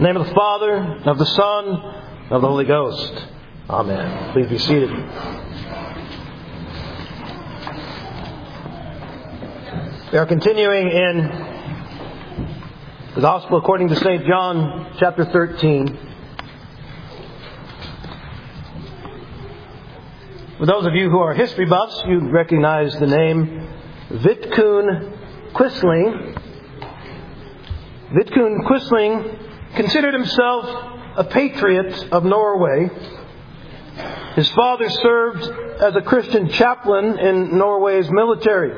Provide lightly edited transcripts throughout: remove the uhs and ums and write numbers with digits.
In the name of the Father, and of the Son, and of the Holy Ghost. Amen. Please be seated. We are continuing in the Gospel according to St. John, chapter 13. For those of you who are history buffs, you recognize the name Vidkun Quisling. Vidkun Quisling considered himself a patriot of Norway. His father served as a Christian chaplain in Norway's military.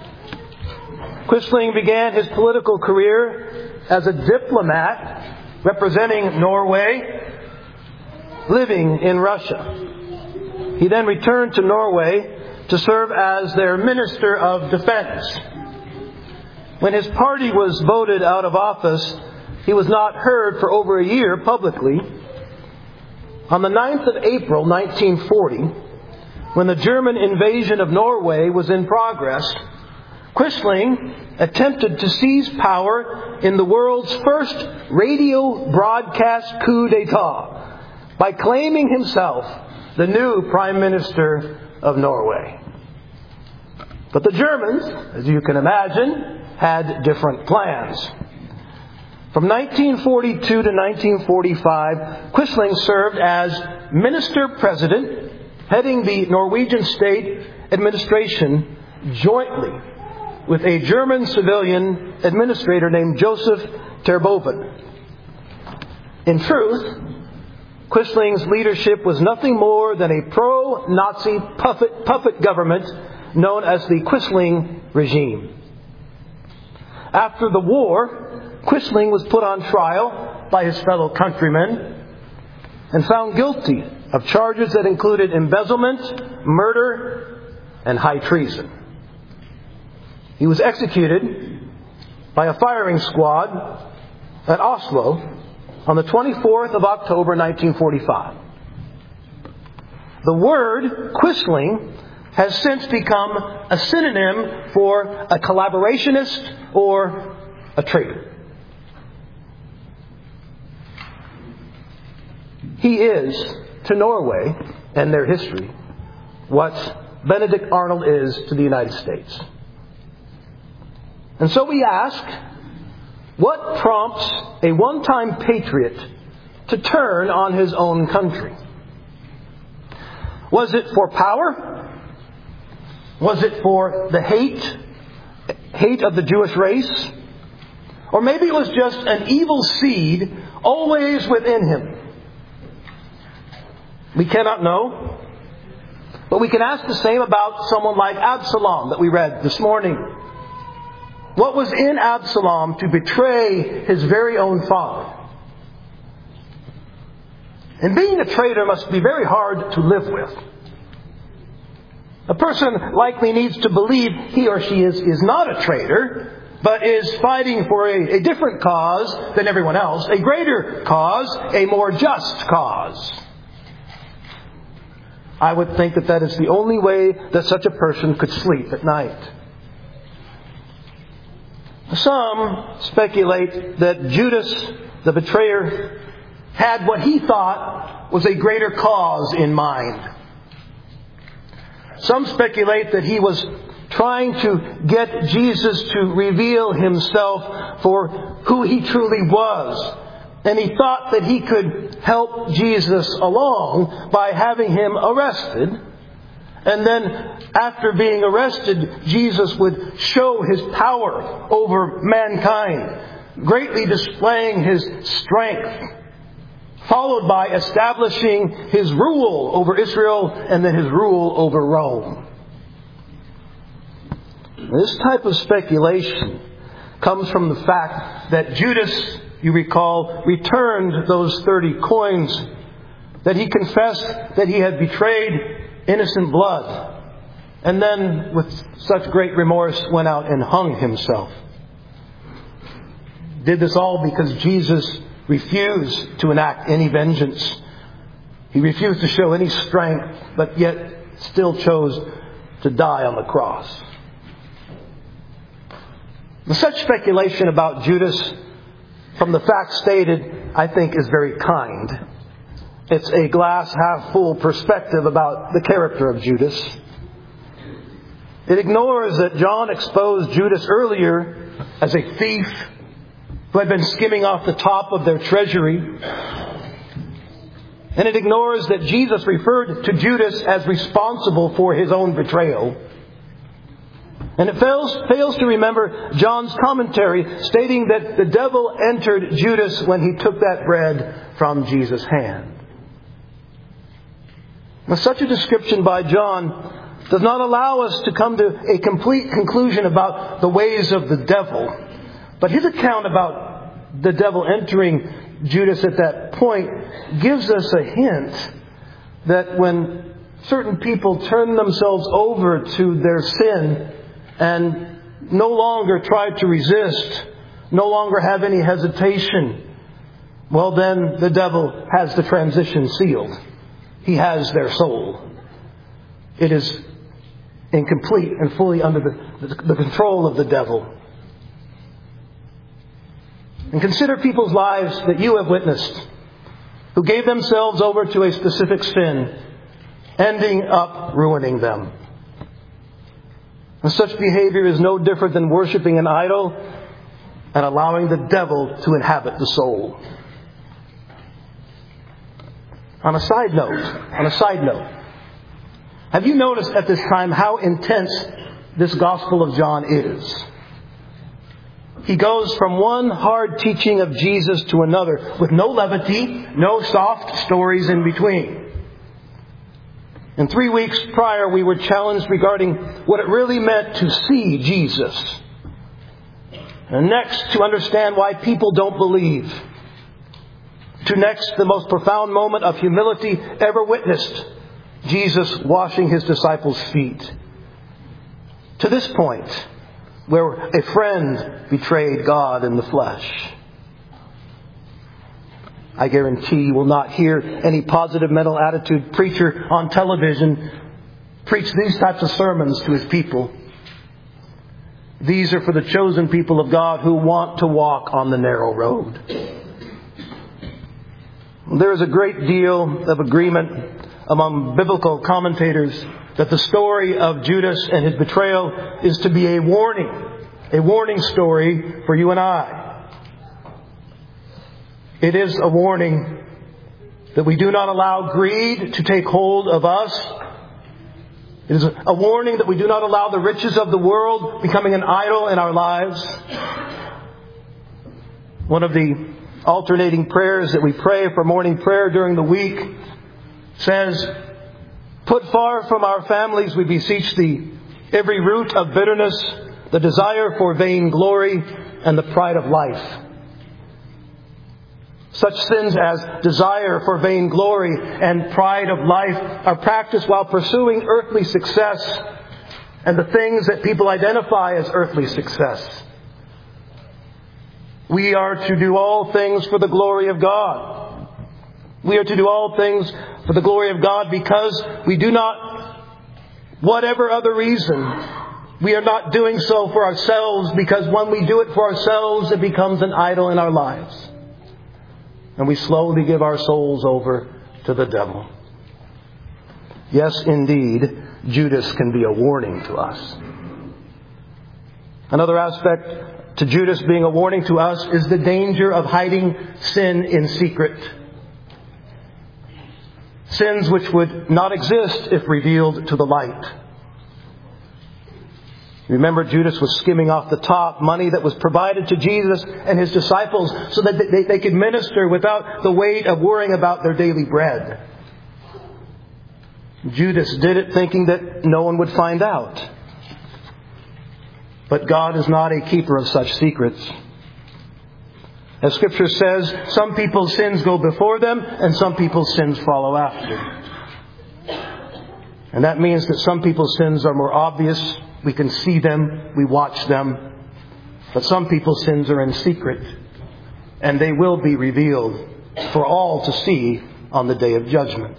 Quisling began his political career as a diplomat representing Norway, living in Russia. He then returned to Norway to serve as their Minister of Defense. When his party was voted out of office, he was not heard for over a year publicly. On the 9th of April, 1940, when the German invasion of Norway was in progress, Quisling attempted to seize power in the world's first radio broadcast coup d'etat by claiming himself the new Prime Minister of Norway. But the Germans, as you can imagine, had different plans. From 1942 to 1945, Quisling served as Minister-President, heading the Norwegian state administration jointly with a German civilian administrator named Joseph Terboven. In truth, Quisling's leadership was nothing more than a pro-Nazi puppet government known as the Quisling regime. After the war, Quisling was put on trial by his fellow countrymen and found guilty of charges that included embezzlement, murder, and high treason. He was executed by a firing squad at Oslo on the 24th of October 1945. The word Quisling has since become a synonym for a collaborationist or a traitor. He is, to Norway and their history, what Benedict Arnold is to the United States. And so we ask, what prompts a one-time patriot to turn on his own country? Was it for power? Was it for the hate of the Jewish race? Or maybe it was just an evil seed always within him. We cannot know. But we can ask the same about someone like Absalom that we read this morning. What was in Absalom to betray his very own father? And being a traitor must be very hard to live with. A person likely needs to believe he or she is not a traitor, but is fighting for a different cause than everyone else, a greater cause, a more just cause. I would think that is the only way that such a person could sleep at night. Some speculate that Judas, the betrayer, had what he thought was a greater cause in mind. Some speculate that he was trying to get Jesus to reveal himself for who he truly was. And he thought that he could help Jesus along by having him arrested. And then after being arrested, Jesus would show his power over mankind, greatly displaying his strength, followed by establishing his rule over Israel and then his rule over Rome. This type of speculation comes from the fact that Judas, you recall, returned those 30 coins, that he confessed that he had betrayed innocent blood, and then with such great remorse went out and hung himself. Did this all because Jesus refused to enact any vengeance. He refused to show any strength, but yet still chose to die on the cross. Such speculation about Judas, from the facts stated, I think, is very kind. It's a glass half full perspective about the character of Judas. It ignores that John exposed Judas earlier as a thief who had been skimming off the top of their treasury. And it ignores that Jesus referred to Judas as responsible for his own betrayal. And it fails to remember John's commentary stating that the devil entered Judas when he took that bread from Jesus' hand. Now, such a description by John does not allow us to come to a complete conclusion about the ways of the devil. But his account about the devil entering Judas at that point gives us a hint that when certain people turn themselves over to their sin and no longer try to resist, no longer have any hesitation, well, then the devil has the transition sealed. He has their soul. It is incomplete and fully under the control of the devil. And consider people's lives that you have witnessed who gave themselves over to a specific sin, ending up ruining them. And such behavior is no different than worshiping an idol and allowing the devil to inhabit the soul. On a side note, have you noticed at this time how intense this Gospel of John is? He goes from one hard teaching of Jesus to another with no levity, no soft stories in between. And 3 weeks prior, we were challenged regarding what it really meant to see Jesus. And next, to understand why people don't believe. To next, the most profound moment of humility ever witnessed, Jesus washing His disciples' feet. To this point, where a friend betrayed God in the flesh. I guarantee you will not hear any positive mental attitude preacher on television preach these types of sermons to his people. These are for the chosen people of God who want to walk on the narrow road. There is a great deal of agreement among biblical commentators that the story of Judas and his betrayal is to be a warning story for you and I. It is a warning that we do not allow greed to take hold of us. It is a warning that we do not allow the riches of the world becoming an idol in our lives. One of the alternating prayers that we pray for morning prayer during the week says, "Put far from our families, we beseech Thee, every root of bitterness, the desire for vain glory, and the pride of life." Such sins as desire for vain glory and pride of life are practiced while pursuing earthly success and the things that people identify as earthly success. We are to do all things for the glory of God. We are to do all things for the glory of God because we do not, whatever other reason, we are not doing so for ourselves, because when we do it for ourselves, it becomes an idol in our lives. And we slowly give our souls over to the devil. Yes, indeed, Judas can be a warning to us. Another aspect to Judas being a warning to us is the danger of hiding sin in secret. Sins which would not exist if revealed to the light. Remember, Judas was skimming off the top money that was provided to Jesus and His disciples so that they could minister without the weight of worrying about their daily bread. Judas did it thinking that no one would find out. But God is not a keeper of such secrets. As Scripture says, some people's sins go before them and some people's sins follow after. And that means that some people's sins are more obvious. We can see them, we watch them. But some people's sins are in secret, and they will be revealed for all to see on the day of judgment.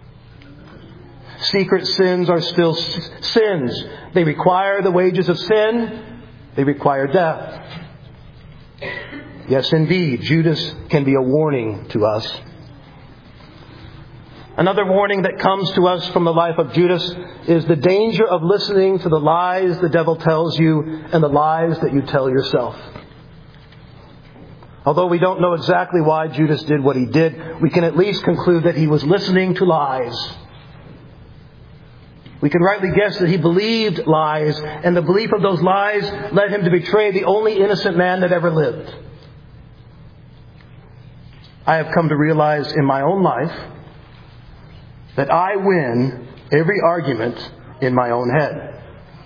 Secret sins are still sins. They require the wages of sin. They require death. Yes, indeed, Judas can be a warning to us. Another warning that comes to us from the life of Judas is the danger of listening to the lies the devil tells you and the lies that you tell yourself. Although we don't know exactly why Judas did what he did, we can at least conclude that he was listening to lies. We can rightly guess that he believed lies, and the belief of those lies led him to betray the only innocent man that ever lived. I have come to realize in my own life that I win every argument in my own head.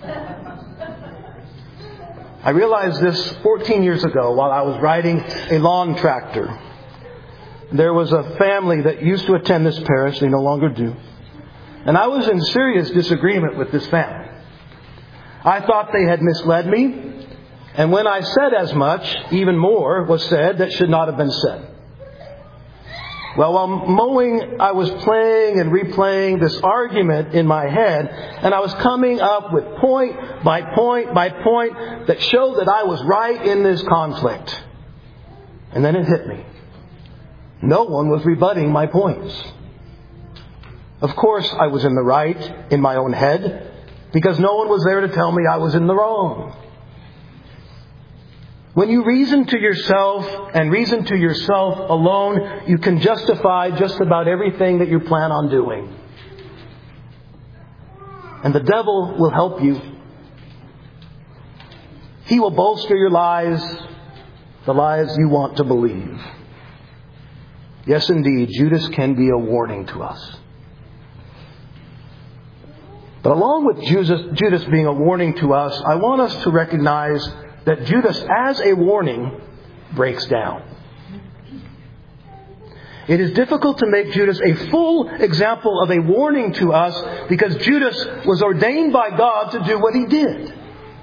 I realized this 14 years ago while I was riding a lawn tractor. There was a family that used to attend this parish. They no longer do. And I was in serious disagreement with this family. I thought they had misled me. And when I said as much, even more was said that should not have been said. Well, while mowing, I was playing and replaying this argument in my head, and I was coming up with point by point by point that showed that I was right in this conflict. And then it hit me. No one was rebutting my points. Of course, I was in the right in my own head, because no one was there to tell me I was in the wrong. When you reason to yourself and reason to yourself alone, you can justify just about everything that you plan on doing. And the devil will help you. He will bolster your lies, the lies you want to believe. Yes, indeed, Judas can be a warning to us. But along with Judas being a warning to us, I want us to recognize that Judas, as a warning, breaks down. It is difficult to make Judas a full example of a warning to us because Judas was ordained by God to do what he did.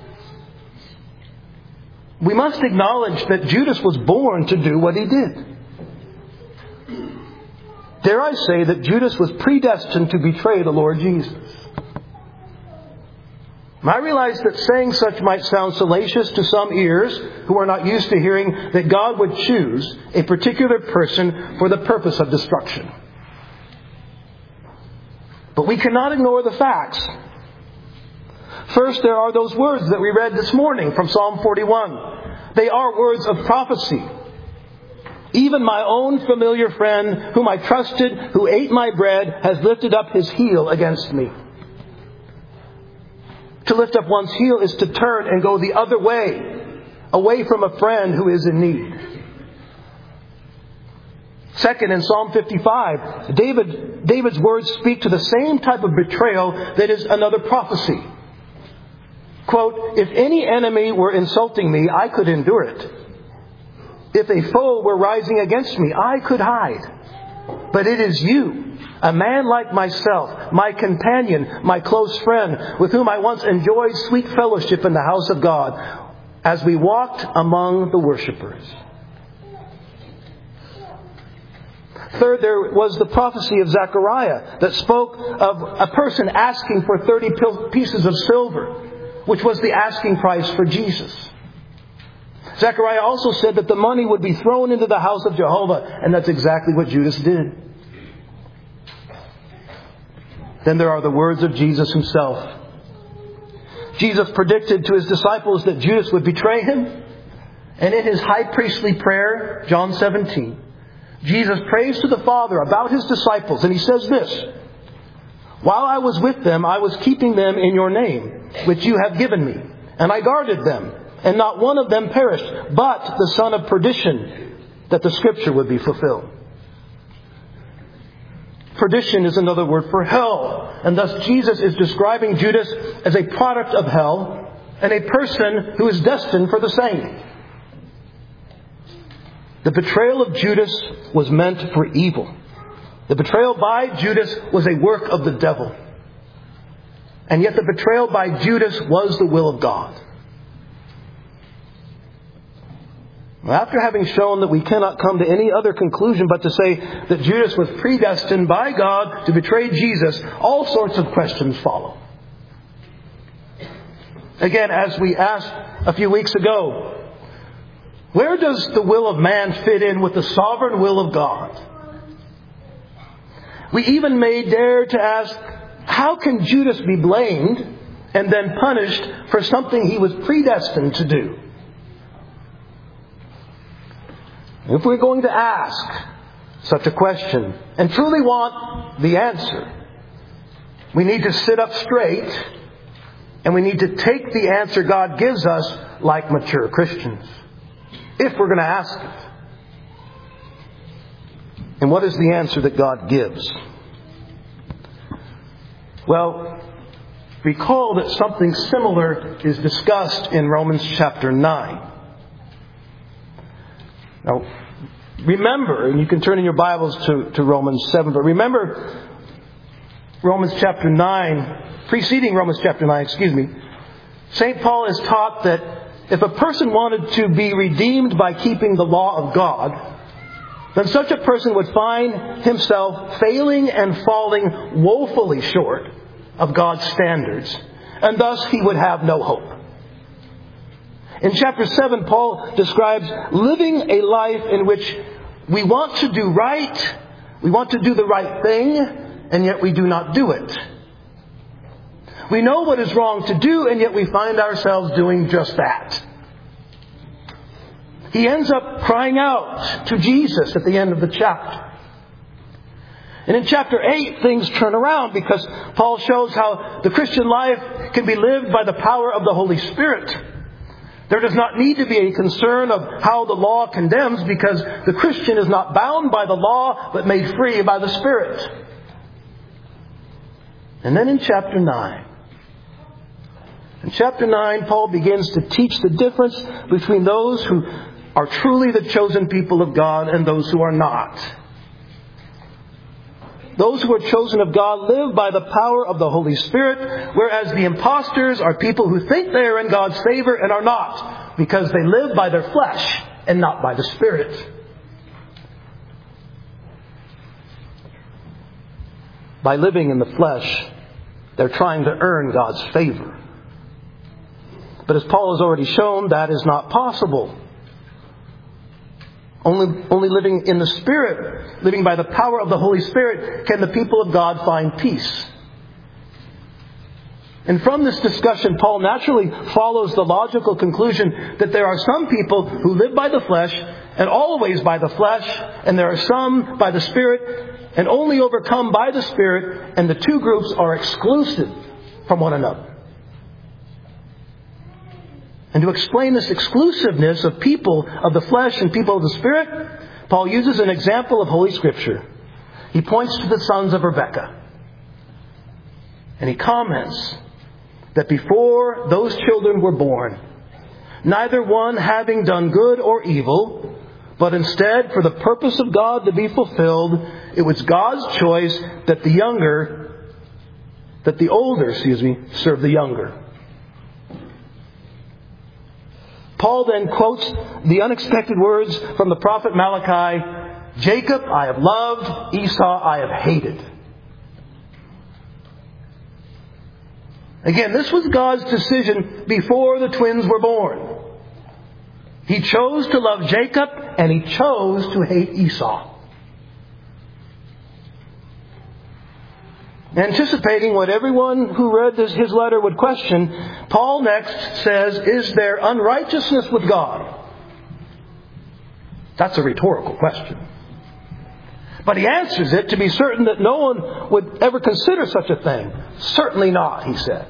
We must acknowledge that Judas was born to do what he did. Dare I say that Judas was predestined to betray the Lord Jesus. I realize that saying such might sound salacious to some ears who are not used to hearing that God would choose a particular person for the purpose of destruction. But we cannot ignore the facts. First, there are those words that we read this morning from Psalm 41. They are words of prophecy. Even my own familiar friend, whom I trusted, who ate my bread, has lifted up his heel against me. To lift up one's heel is to turn and go the other way, away from a friend who is in need. Second, in Psalm 55, David's words speak to the same type of betrayal that is another prophecy. Quote, if any enemy were insulting me, I could endure it. If a foe were rising against me, I could hide. But it is you, a man like myself, my companion, my close friend, with whom I once enjoyed sweet fellowship in the house of God, as we walked among the worshipers. Third, there was the prophecy of Zechariah that spoke of a person asking for 30 pieces of silver, which was the asking price for Jesus. Zechariah also said that the money would be thrown into the house of Jehovah, and that's exactly what Judas did. Then there are the words of Jesus himself. Jesus predicted to his disciples that Judas would betray him. And in his high priestly prayer, John 17, Jesus prays to the Father about his disciples. And he says this, while I was with them, I was keeping them in your name, which you have given me. And I guarded them. And not one of them perished, but the son of perdition, that the scripture would be fulfilled. Perdition is another word for hell. And thus Jesus is describing Judas as a product of hell and a person who is destined for the same. The betrayal of Judas was meant for evil. The betrayal by Judas was a work of the devil. And yet the betrayal by Judas was the will of God. After having shown that we cannot come to any other conclusion but to say that Judas was predestined by God to betray Jesus, all sorts of questions follow. Again, as we asked a few weeks ago, Where does the will of man fit in with the sovereign will of God? We even may dare to ask, how can Judas be blamed and then punished for something he was predestined to do? If we're going to ask such a question and truly want the answer, we need to sit up straight and we need to take the answer God gives us like mature Christians, if we're going to ask it. And what is the answer that God gives? Well, recall that something similar is discussed in Romans chapter 9. Now, remember, and you can turn in your Bibles to Romans 7, but remember Romans chapter 9, preceding Romans chapter 9, St. Paul has taught that if a person wanted to be redeemed by keeping the law of God, then such a person would find himself failing and falling woefully short of God's standards, and thus he would have no hope. In chapter 7, Paul describes living a life in which we want to do right, we want to do the right thing, and yet we do not do it. We know what is wrong to do, and yet we find ourselves doing just that. He ends up crying out to Jesus at the end of the chapter. And in chapter 8, things turn around because Paul shows how the Christian life can be lived by the power of the Holy Spirit. There does not need to be a concern of how the law condemns, because the Christian is not bound by the law but made free by the Spirit. And then in chapter 9, Paul begins to teach the difference between those who are truly the chosen people of God and those who are not. Those who are chosen of God live by the power of the Holy Spirit, whereas the impostors are people who think they are in God's favor and are not, because they live by their flesh and not by the Spirit. By living in the flesh, they're trying to earn God's favor. But as Paul has already shown, that is not possible. Only living in the Spirit, living by the power of the Holy Spirit, can the people of God find peace. And from this discussion, Paul naturally follows the logical conclusion that there are some people who live by the flesh and always by the flesh, and there are some by the Spirit and only overcome by the Spirit, and the two groups are exclusive from one another. And to explain this exclusiveness of people of the flesh and people of the Spirit, Paul uses an example of Holy Scripture. He points to the sons of Rebekah. And he comments that before those children were born, neither one having done good or evil, but instead for the purpose of God to be fulfilled, it was God's choice that the older serve the younger. Paul then quotes the unexpected words from the prophet Malachi, Jacob I have loved, Esau I have hated. Again, this was God's decision before the twins were born. He chose to love Jacob and he chose to hate Esau. Anticipating what everyone who read his letter would question, Paul next says, is there unrighteousness with God? That's a rhetorical question. But he answers it to be certain that no one would ever consider such a thing. Certainly not, he says.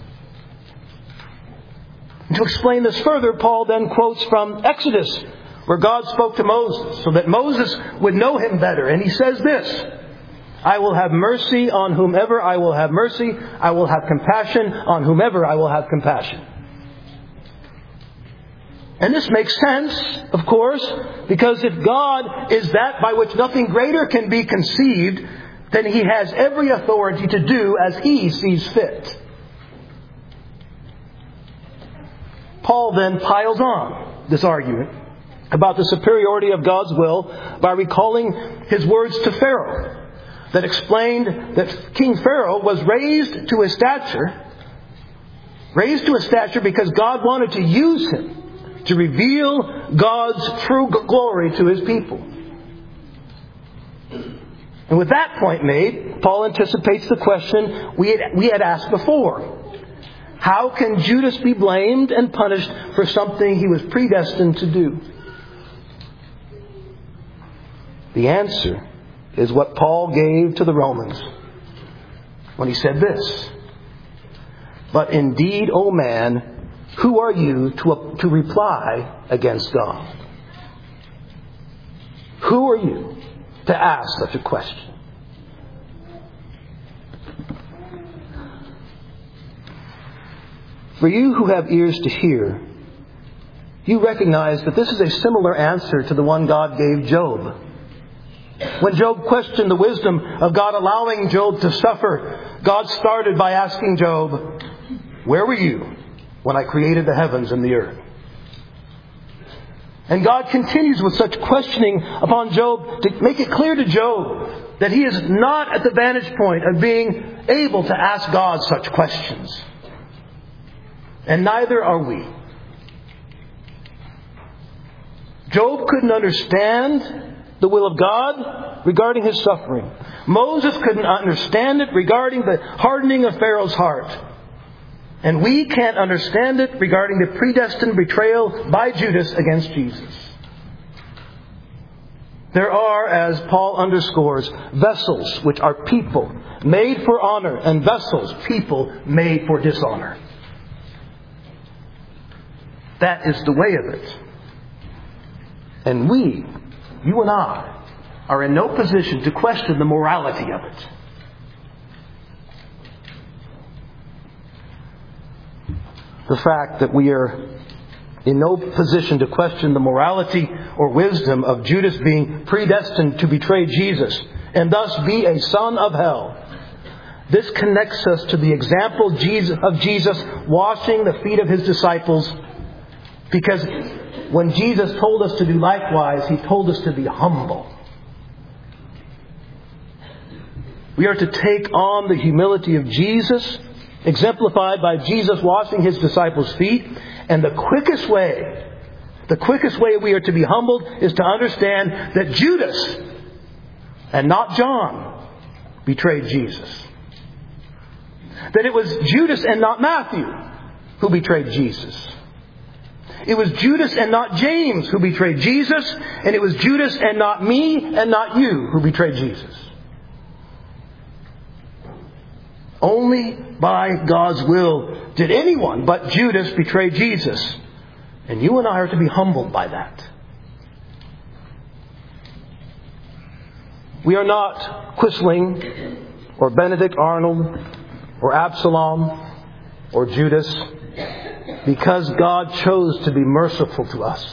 And to explain this further, Paul then quotes from Exodus, where God spoke to Moses so that Moses would know him better. And he says this, I will have mercy on whomever I will have mercy. I will have compassion on whomever I will have compassion. And this makes sense, of course, because if God is that by which nothing greater can be conceived, then He has every authority to do as He sees fit. Paul then piles on this argument about the superiority of God's will by recalling his words to Pharaoh that explained that King Pharaoh was raised to a stature because God wanted to use him to reveal God's true glory to His people. And with that point made, Paul anticipates the question we had asked before. How can Judas be blamed and punished for something he was predestined to do? The answer is what Paul gave to the Romans when he said this: "But indeed, O man, who are you to reply against God?" Who are you to ask such a question? For you who have ears to hear, you recognize that this is a similar answer to the one God gave Job. When Job questioned the wisdom of God allowing Job to suffer, God started by asking Job, "Where were you when I created the heavens and the earth?" And God continues with such questioning upon Job to make it clear to Job that he is not at the vantage point of being able to ask God such questions. And neither are we. Job couldn't understand the will of God regarding his suffering. Moses couldn't understand it regarding the hardening of Pharaoh's heart. And we can't understand it regarding the predestined betrayal by Judas against Jesus. There are, as Paul underscores, vessels which are people made for honor, and vessels, people made for dishonor. That is the way of it. And we, you and I, are in no position to question the morality of it. The fact that we are in no position to question the morality or wisdom of Judas being predestined to betray Jesus and thus be a son of hell. This connects us to the example of Jesus washing the feet of His disciples, because when Jesus told us to do likewise, He told us to be humble. We are to take on the humility of Jesus, exemplified by Jesus washing His disciples' feet. And the quickest way we are to be humbled is to understand that Judas, and not John, betrayed Jesus. That it was Judas and not Matthew who betrayed Jesus. It was Judas and not James who betrayed Jesus. And it was Judas and not me and not you who betrayed Jesus. Only by God's will did anyone but Judas betray Jesus. And you and I are to be humbled by that. We are not Quisling or Benedict Arnold or Absalom or Judas, because God chose to be merciful to us.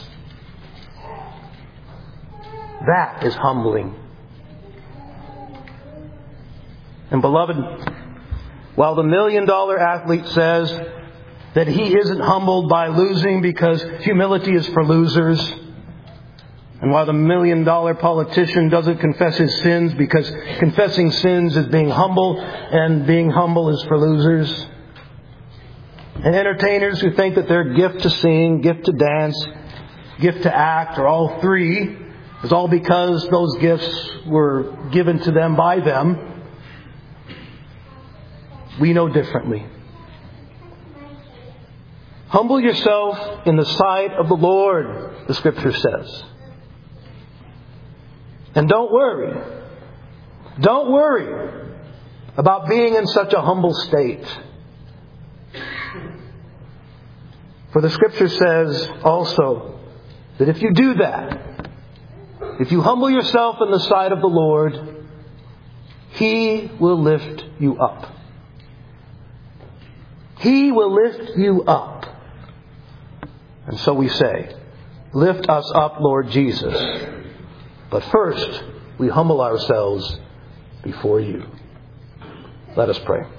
That is humbling. And beloved, while the $1 million athlete says that he isn't humbled by losing because humility is for losers, and while the $1 million politician doesn't confess his sins because confessing sins is being humble and being humble is for losers, and entertainers who think that their gift to sing, gift to dance, gift to act, or all three, is all because those gifts were given to them by them, we know differently. Humble yourself in the sight of the Lord, the Scripture says. And don't worry. Don't worry about being in such a humble state. For the Scripture says also that if you do that, if you humble yourself in the sight of the Lord, He will lift you up. He will lift you up. And so we say, lift us up, Lord Jesus. But first, we humble ourselves before you. Let us pray.